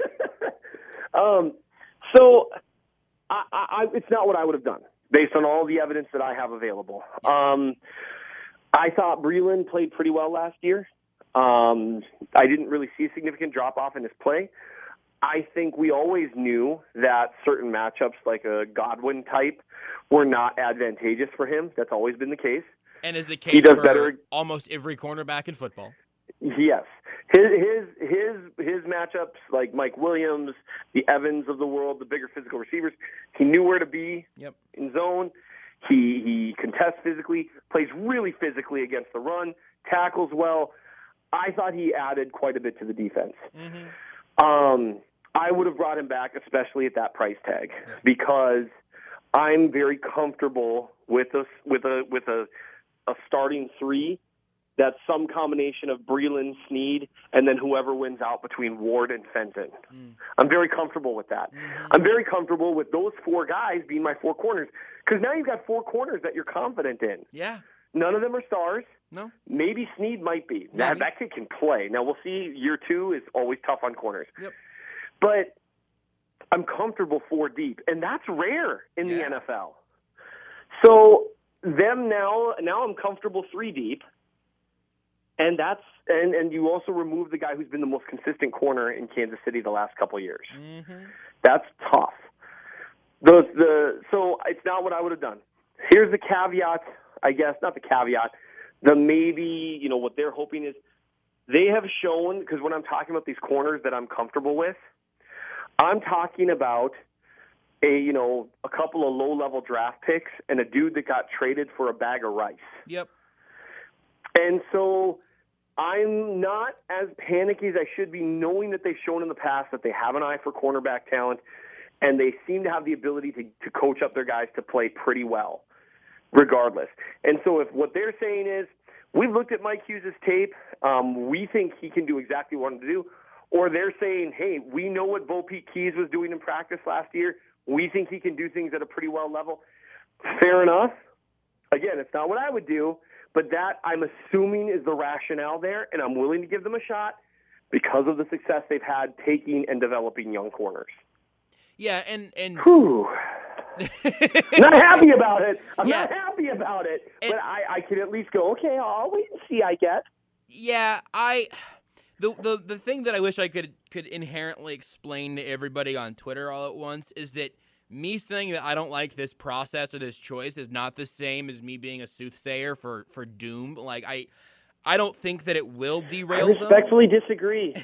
So it's not what I would have done based on all the evidence that I have available. I thought Breeland played pretty well last year. I didn't really see a significant drop-off in his play. I think we always knew that certain matchups, like a Godwin type, were not advantageous for him. That's always been the case. And is the case he does for better. Almost every cornerback in football. Yes. His matchups, like Mike Williams, the Evans of the world, the bigger physical receivers, he knew where to be in zone. He contests physically, plays really physically against the run, tackles well. I thought he added quite a bit to the defense. Mm-hmm. I would have brought him back, especially at that price tag, because I'm very comfortable with a starting 3. That's some combination of Breeland, Snead, and then whoever wins out between Ward and Fenton. I'm very comfortable with that. I'm very comfortable with those 4 guys being my 4 corners, because now you've got 4 corners that you're confident in. Yeah. None of them are stars. No. Maybe Snead might be. That kid can play. Now, we'll see. Year 2 is always tough on corners. Yep. But I'm comfortable 4 deep, and that's rare in the NFL. So now I'm comfortable 3 deep. And and you also remove the guy who's been the most consistent corner in Kansas City the last couple of years. Mm-hmm. That's tough. So it's not what I would have done. Here's the caveat, I guess, not the caveat. The maybe, what they're hoping is they have shown, because when I'm talking about these corners that I'm comfortable with, I'm talking about a couple of low-level draft picks and a dude that got traded for a bag of rice. Yep. And so I'm not as panicky as I should be, knowing that they've shown in the past that they have an eye for cornerback talent, and they seem to have the ability to coach up their guys to play pretty well, regardless. And so if what they're saying is, we've looked at Mike Hughes' tape, we think he can do exactly what he wanted to do, or they're saying, hey, we know what Bo Peep Keys was doing in practice last year, we think he can do things at a pretty well level. Fair enough. Again, it's not what I would do, but that I'm assuming is the rationale there, and I'm willing to give them a shot because of the success they've had taking and developing young corners. Yeah, and Whew. Not happy about it. I'm Yeah. not happy about it, And- but I can at least go, okay, I'll wait and see, I guess. yeah, the thing that I wish I could inherently explain to everybody on Twitter all at once is that me saying that I don't like this process or this choice is not the same as me being a soothsayer for doom. Like I don't think that it will I derail them. respectfully disagree.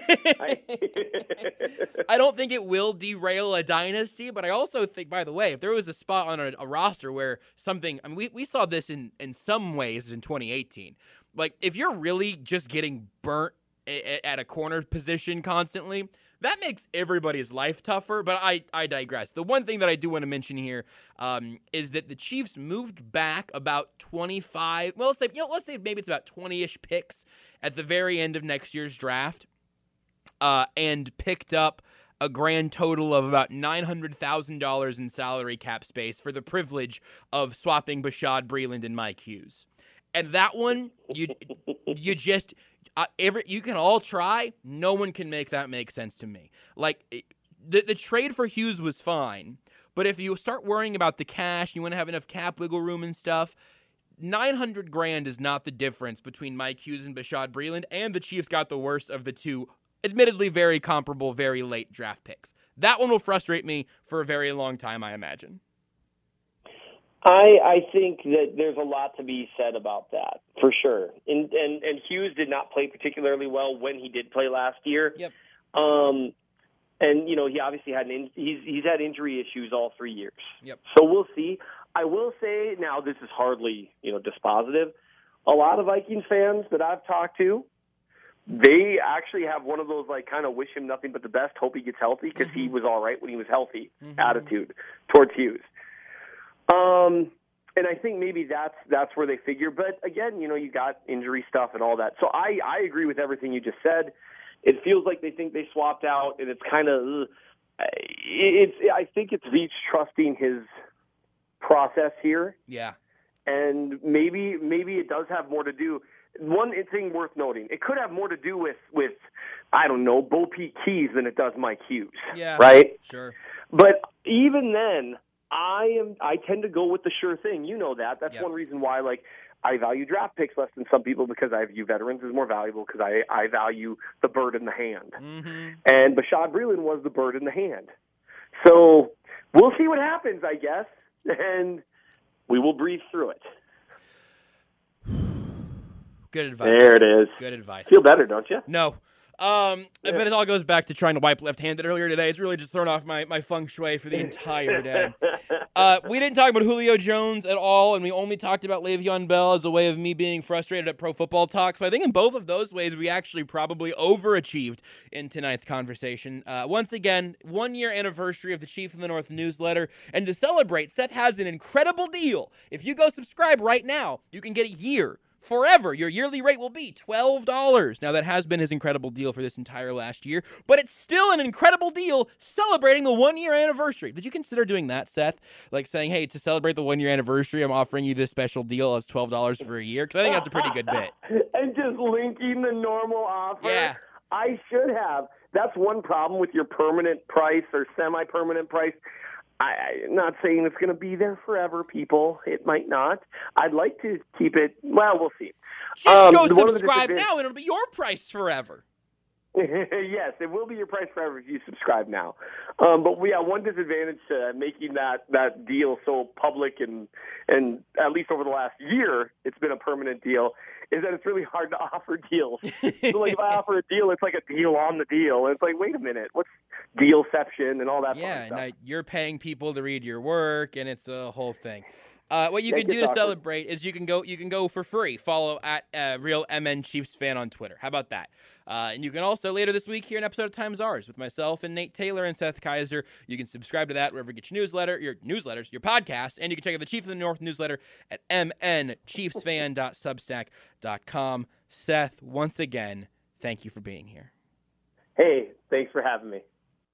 I don't think it will derail a dynasty, but I also think, by the way, if there was a spot on a roster where something, I mean, we saw this in some ways in 2018. Like, if you're really just getting burnt at a corner position constantly, that makes everybody's life tougher, but I digress. The one thing that I do want to mention here is that the Chiefs moved back about 25, well, let's say maybe it's about 20-ish picks at the very end of next year's draft, and picked up a grand total of about $900,000 in salary cap space for the privilege of swapping Bashaud Breeland and Mike Hughes. And that one, you just... you can all try. No one can make that make sense to me. Like, the trade for Hughes was fine, but if you start worrying about the cash, you want to have enough cap wiggle room and stuff, $900,000 is not the difference between Mike Hughes and Bashaud Breeland, and the Chiefs got the worst of the two, admittedly very comparable, very late draft picks. That one will frustrate me for a very long time, I imagine. I think that there's a lot to be said about that, for sure. And Hughes did not play particularly well when he did play last year. Yep. And he obviously he's had injury issues all 3 years. Yep. So we'll see. I will say now, this is hardly dispositive. A lot of Vikings fans that I've talked to, they actually have one of those kind of wish him nothing but the best, hope he gets healthy because he was all right when he was healthy attitude towards Hughes. And I think maybe that's where they figure. But again, you got injury stuff and all that. So I agree with everything you just said. It feels like they think they swapped out, and it's kind of I think it's Veach trusting his process here. Yeah. And maybe it does have more to do. One thing worth noting, it could have more to do with I don't know, Bo Peep Keys than it does Mike Hughes. Yeah. Right? Sure. But even then, I tend to go with the sure thing. You know that. That's Yep. one reason why I value draft picks less than some people, because I view veterans as more valuable because I value the bird in the hand. Mm-hmm. And Bashaud Breeland was the bird in the hand. So we'll see what happens, I guess, and we will breathe through it. Good advice. There it is. Good advice. Feel better, don't you? No. But it all goes back to trying to wipe left-handed earlier today. It's really just thrown off my feng shui for the entire day. We didn't talk about Julio Jones at all, and we only talked about Le'Veon Bell as a way of me being frustrated at Pro Football Talk. So I think in both of those ways, we actually probably overachieved in tonight's conversation. Once again, 1-year anniversary of the Chief of the North newsletter. And to celebrate, Seth has an incredible deal. If you go subscribe right now, you can get a year. Forever, your yearly rate will be $12. Now, that has been his incredible deal for this entire last year, but it's still an incredible deal celebrating the 1-year anniversary. Did you consider doing that, Seth? Like saying, hey, to celebrate the 1-year anniversary, I'm offering you this special deal as $12 for a year? Because I think that's a pretty good bit. And just linking the normal offer. Yeah. I should have. That's one problem with your permanent price or semi-permanent price. I'm not saying it's going to be there forever, people. It might not. I'd like to keep it. Well, we'll see. Just go one of the subscribe disadvantages- now, and it'll be your price forever. Yes, it will be your price forever if you subscribe now. But one disadvantage to making that deal so public and at least over the last year, it's been a permanent deal, is that it's really hard to offer deals. So like if I offer a deal, it's like a deal on the deal. And it's like, wait a minute, what's dealception and all that fun stuff? Now you're paying people to read your work, and it's a whole thing. What you can do to celebrate is you can go for free. Follow at Real MN Chiefs Fan on Twitter. How about that? And you can also later this week hear an episode of Times Ours with myself and Nate Taylor and Seth Kaiser. You can subscribe to that wherever you get your newsletters, your podcasts, and you can check out the Chief of the North newsletter at mnchiefsfan.substack.com. Seth, once again, thank you for being here. Hey, thanks for having me.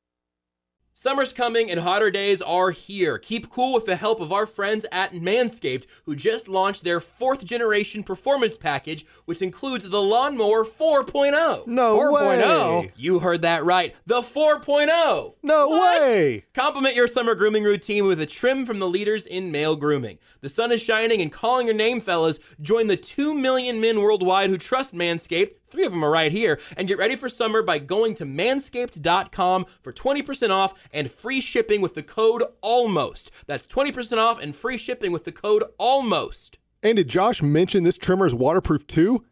Summer's coming and hotter days are here. Keep cool with the help of our friends at Manscaped, who just launched their 4th generation performance package, which includes the Lawnmower 4.0. No 4.0. way. You heard that right. The 4.0. No way. Complement your summer grooming routine with a trim from the leaders in male grooming. The sun is shining and calling your name, fellas. Join the 2 million men worldwide who trust Manscaped. 3 of them are right here. And get ready for summer by going to manscaped.com for 20% off and free shipping with the code ALMOST. That's 20% off and free shipping with the code ALMOST. And did Josh mention this trimmer is waterproof too?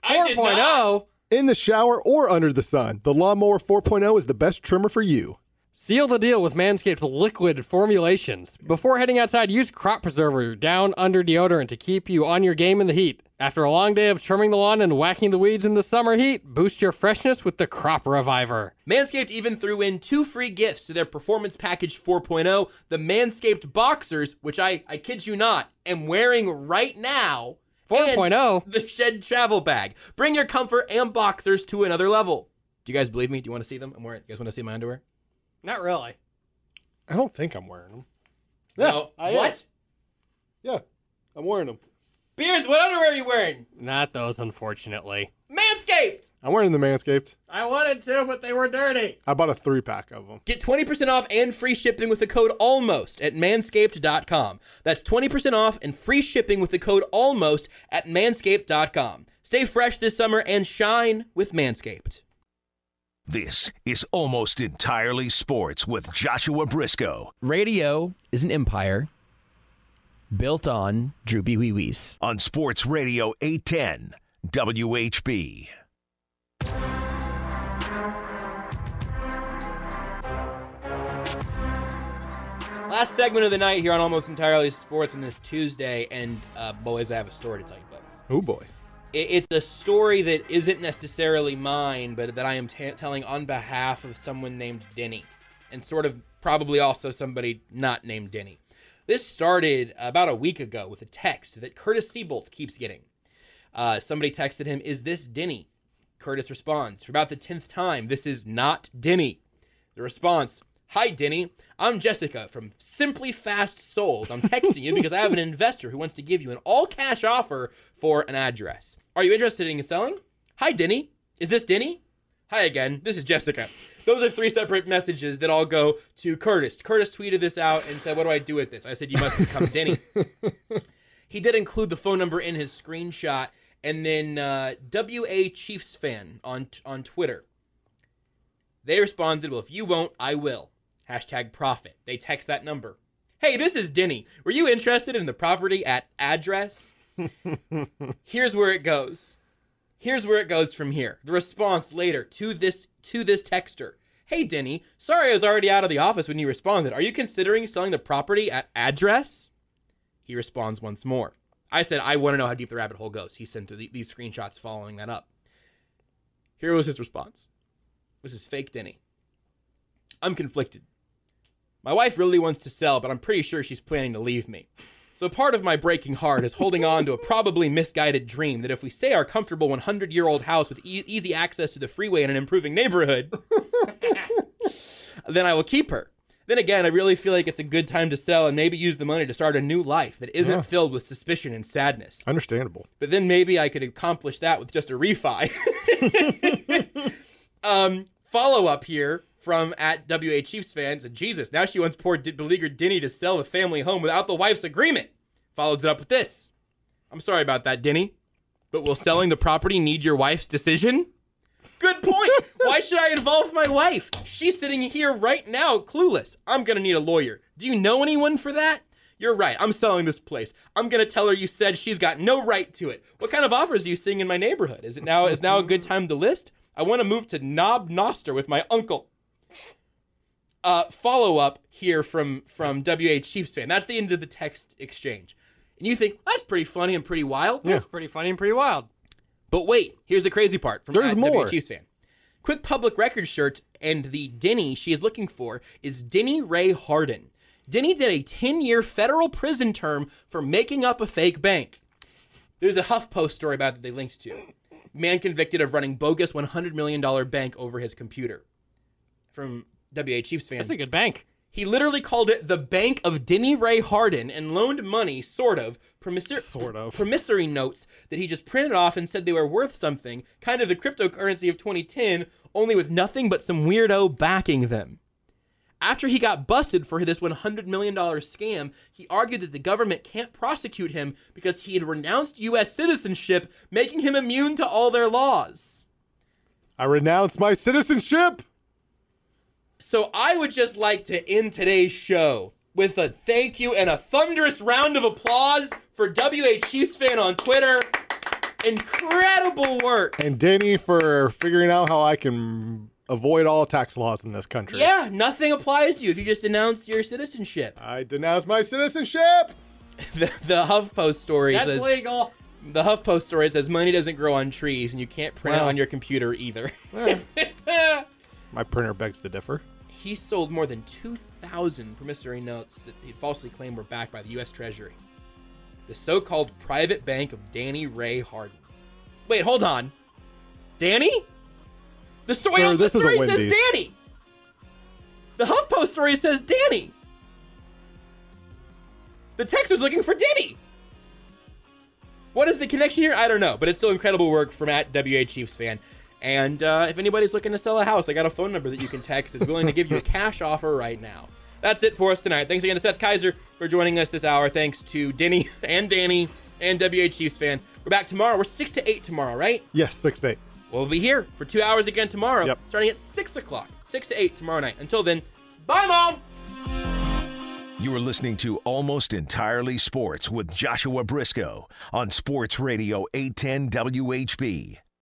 4.0? In the shower or under the sun, the Lawnmower 4.0 is the best trimmer for you. Seal the deal with Manscaped's liquid formulations. Before heading outside, use Crop Preserver down under deodorant to keep you on your game in the heat. After a long day of trimming the lawn and whacking the weeds in the summer heat, boost your freshness with the Crop Reviver. Manscaped even threw in 2 free gifts to their Performance Package 4.0, the Manscaped Boxers, which I kid you not, am wearing right now. 4.0? The Shed Travel Bag. Bring your comfort and boxers to another level. Do you guys believe me? Do you want to see them? I'm wearing. You guys want to see my underwear? Not really. I don't think I'm wearing them. No. What? Yeah, I'm wearing them. Beers, what underwear are you wearing? Not those, unfortunately. Manscaped! I'm wearing the Manscaped. I wanted to, but they were dirty. I bought a 3-pack of them. Get 20% off and free shipping with the code ALMOST at manscaped.com. That's 20% off and free shipping with the code ALMOST at manscaped.com. Stay fresh this summer and shine with Manscaped. This is Almost Entirely Sports with Joshua Briscoe. Radio is an empire built on droopy wee-wees. On Sports Radio 810 WHB. Last segment of the night here on Almost Entirely Sports on this Tuesday, and boys, I have a story to tell you both. Oh boy. It's a story that isn't necessarily mine, but that I am telling on behalf of someone named Denny, and sort of probably also somebody not named Denny. This started about a week ago with a text that Curtis Seabolt keeps getting. Somebody texted him, "Is this Denny?" Curtis responds, for about the 10th time, "This is not Denny." The response, "Hi, Denny. I'm Jessica from Simply Fast Sold. I'm texting you because I have an investor who wants to give you an all-cash offer for an address. Are you interested in selling? Hi, Denny. Is this Denny? Hi again. This is Jessica." Those are 3 separate messages that all go to Curtis. Curtis tweeted this out and said, "What do I do with this?" I said, "You must become Denny." He did include the phone number in his screenshot, and then WA Chiefs fan on Twitter. They responded, "Well, if you won't, I will. #profit. They text that number. "Hey, this is Denny. Were you interested in the property at address?" Here's where it goes. Here's where it goes from here. The response later to this texter. "Hey, Denny. Sorry I was already out of the office when you responded. Are you considering selling the property at address?" He responds once more. I said, "I want to know how deep the rabbit hole goes." He sent these screenshots following that up. Here was his response. This is fake Denny. "I'm conflicted. My wife really wants to sell, but I'm pretty sure she's planning to leave me. So part of my breaking heart is holding on to a probably misguided dream that if we say our comfortable 100-year-old house with easy access to the freeway in an improving neighborhood, then I will keep her. Then again, I really feel like it's a good time to sell and maybe use the money to start a new life that isn't filled with suspicion and sadness. Understandable. But then maybe I could accomplish that with just a refi." Follow-up here from at WA Chiefs fans, and Jesus, now she wants poor beleaguered Denny to sell the family home without the wife's agreement. Follows it up with this. "I'm sorry about that, Denny, but will selling the property need your wife's decision?" Good point. Why should I involve my wife? She's sitting here right now clueless. I'm going to need a lawyer. Do you know anyone for that? You're right. I'm selling this place. I'm going to tell her you said she's got no right to it. What kind of offers are you seeing in my neighborhood? Is now a good time to list? I want to move to Knob Noster with my uncle. Follow up here from WA Chiefs fan. That's the end of the text exchange. And you think, that's pretty funny and pretty wild. That's pretty funny and pretty wild. But wait, here's the crazy part from There's more. WA Chiefs fan. Quick public record shirt, and the Denny she is looking for is Denny Ray Harden. Denny did a 10-year federal prison term for making up a fake bank. There's a HuffPost story about that they linked to. Man convicted of running bogus $100 million bank over his computer. From WA Chiefs fan. That's a good bank. He literally called it the Bank of Denny Ray Harden and loaned money, promissory notes that he just printed off and said they were worth something, kind of the cryptocurrency of 2010, only with nothing but some weirdo backing them. After he got busted for this $100 million scam, he argued that the government can't prosecute him because he had renounced U.S. citizenship, making him immune to all their laws. I renounce my citizenship. So I would just like to end today's show with a thank you and a thunderous round of applause for WA Chiefs fan on Twitter. Incredible work. And Denny for figuring out how I can avoid all tax laws in this country. Yeah, nothing applies to you if you just announce your citizenship. I denounce my citizenship. The HuffPost story That's says legal. The HuffPost story says money doesn't grow on trees, and you can't print it on your computer either. My printer begs to differ. He sold more than 2,000 promissory notes that he falsely claimed were backed by the U.S. Treasury. The so-called private bank of Danny Ray Harden. Wait, hold on. Danny? The story, Sir, this is a says Wendy's. Danny. The HuffPost story says Danny. The text was looking for Danny. What is the connection here? I don't know, but it's still incredible work from @WA Chiefs fan. And if anybody's looking to sell a house, I got a phone number that you can text that's willing to give you a cash offer right now. That's it for us tonight. Thanks again to Seth Kaiser for joining us this hour. Thanks to Denny and Danny and WA Chiefs fan. We're back tomorrow. We're 6 to 8 tomorrow, right? Yes, 6 to 8. We'll be here for 2 hours again tomorrow, Yep. starting at 6 o'clock. 6 to 8 tomorrow night. Until then, bye, Mom! You are listening to Almost Entirely Sports with Joshua Briscoe on Sports Radio 810 WHB.